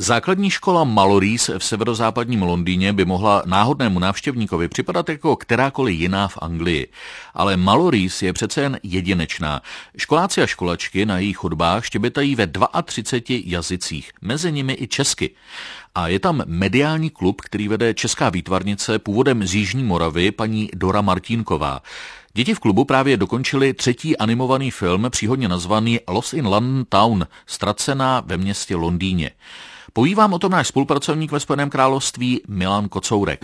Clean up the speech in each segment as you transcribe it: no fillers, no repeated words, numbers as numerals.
Základní škola Malories v severozápadním Londýně by mohla náhodnému návštěvníkovi připadat jako kterákoliv jiná v Anglii. Ale Malories je přece jen jedinečná. Školáci a školačky na jejich chodbách štěbetají ve 32 jazycích, mezi nimi i česky. A je tam mediální klub, který vede česká výtvarnice původem z Jižní Moravy, paní Dora Martínková. Děti v klubu právě dokončili 3. animovaný film, příhodně nazvaný Lost in London Town, ztracená ve městě Londýně. Poví vám o tom náš spolupracovník ve Spojeném království Milan Kocourek.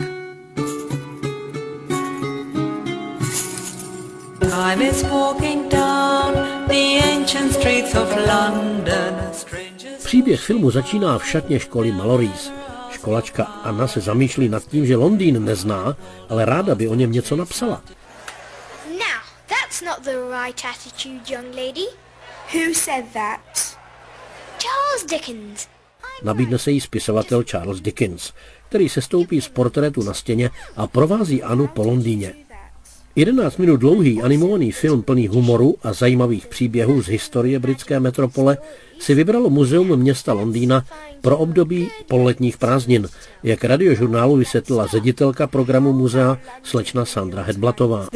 Příběh filmu začíná v šatně školy Malories. Školačka Anna se zamýšlí nad tím, že Londýn nezná, ale ráda by o něm něco napsala. Now, that's not the right attitude, young lady. Who said that? Charles Dickens. Nabídne se jí spisovatel Charles Dickens, který se stoupí z portrétu na stěně a provází Annu po Londýně. 11 minut dlouhý animovaný film plný humoru a zajímavých příběhů z historie britské metropole si vybralo Muzeum města Londýna pro období pololetních prázdnin, jak radiožurnálu vysvětlila ředitelka programu muzea slečna Sandra Hedblatová.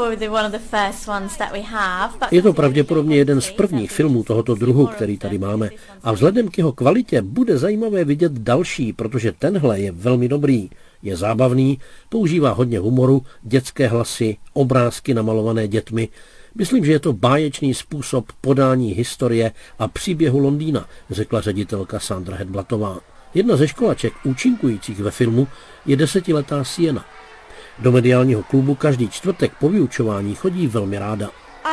Je to pravděpodobně jeden z prvních filmů tohoto druhu, který tady máme. A vzhledem k jeho kvalitě bude zajímavé vidět další, protože tenhle je velmi dobrý. Je zábavný, používá hodně humoru, dětské hlasy, obrázky namalované dětmi. Myslím, že je to báječný způsob podání historie a příběhu Londýna, řekla ředitelka Sandra Hedblatová. Jedna ze školaček účinkujících ve filmu je 10letá Sienna. Do mediálního klubu každý čtvrtek po vyučování chodí velmi ráda.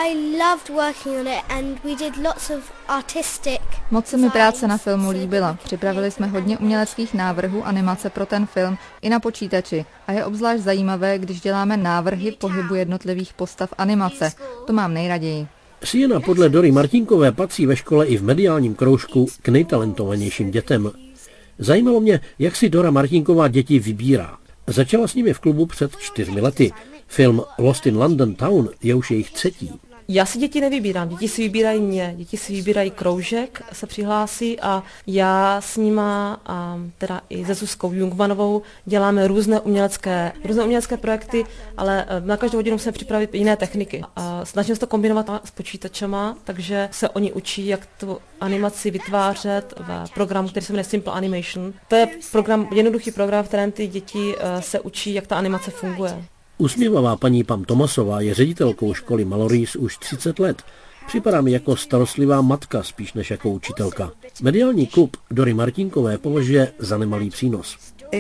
Moc se mi práce na filmu líbila. Připravili jsme hodně uměleckých návrhů animace pro ten film i na počítači. A je obzvlášť zajímavé, když děláme návrhy pohybu jednotlivých postav animace. To mám nejraději. Sienna podle Dory Martínkové patří ve škole i v mediálním kroužku k nejtalentovanějším dětem. Zajímalo mě, jak si Dora Martínková děti vybírá. Začala s nimi v klubu před 4 lety. Film Lost in London Town je už jejich 3. Já si děti nevybírám, děti si vybírají mě, děti si vybírají kroužek, se přihlásí a já s nima, a teda i se Zuzkou Jungmanovou, děláme různé umělecké projekty, ale na každou hodinu musíme připravit jiné techniky. A snažím se to kombinovat s počítačema, takže se oni učí, jak tu animaci vytvářet v programu, který se jmenuje Simple Animation. To je jednoduchý program, v kterém ty děti se učí, jak ta animace funguje. Usměvavá paní Pam Tomasová je ředitelkou školy Malories už 30 let. Připadá mi jako starostlivá matka spíš než jako učitelka. Mediální klub Dory Martínkové považuje za nemalý přínos.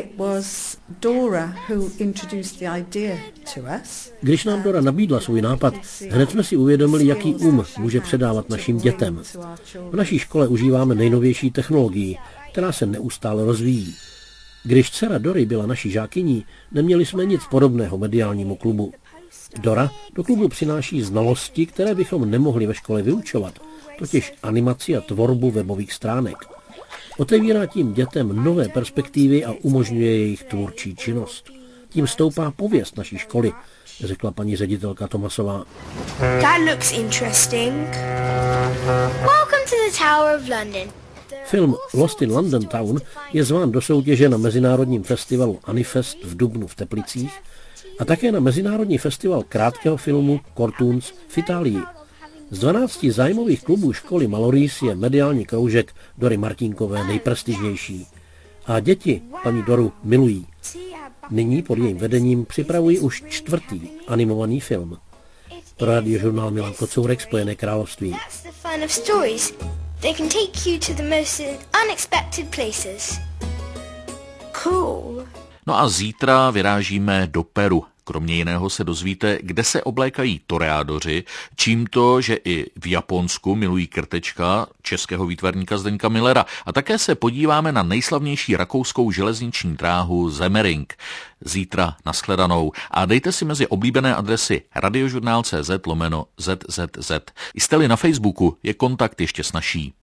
Když nám Dora nabídla svůj nápad, hned jsme si uvědomili, jaký může předávat našim dětem. V naší škole užíváme nejnovější technologii, která se neustále rozvíjí. Když dcera Dory byla naší žákyní, neměli jsme nic podobného mediálnímu klubu. Dora do klubu přináší znalosti, které bychom nemohli ve škole vyučovat, totiž animaci a tvorbu webových stránek. Otevírá tím dětem nové perspektivy a umožňuje jejich tvůrčí činnost. Tím stoupá pověst naší školy, řekla paní ředitelka Tomasová. That looks interesting. Welcome to the Tower of London. Film Lost in London Town je zván do soutěže na mezinárodním festivalu Anifest v dubnu v Teplicích a také na mezinárodní festival krátkého filmu Cartoons v Itálii. Z 12 zájmových klubů školy Malories je mediální kroužek Dory Martínkové nejprestižnější. A děti paní Doru milují. Nyní pod jejím vedením připravují už 4. animovaný film. Pro radiožurnál Milan Kocourek, Spojené království. They can take you to the most unexpected places. Cool. No a zítra vyrážíme do Peru. Kromě jiného se dozvíte, kde se oblékají toreádoři, čím to, že i v Japonsku milují krtečka českého výtvarníka Zdeňka Millera. A také se podíváme na nejslavnější rakouskou železniční dráhu Semmering. Zítra nashledanou. A dejte si mezi oblíbené adresy radiožurnál.cz/ZZZ. Jste-li na Facebooku, je kontakt ještě snazší.